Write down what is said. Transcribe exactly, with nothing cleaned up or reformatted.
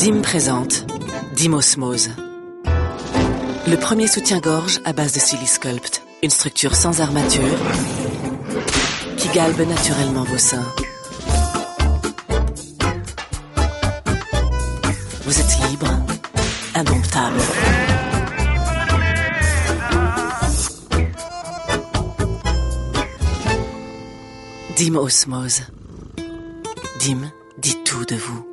D I M présente D I M Osmose. Le premier soutien-gorge à base de Silisculpt. Une structure sans armature qui galbe naturellement vos seins. Vous êtes libre, indomptable. D I M Osmose. D I M dit tout de vous.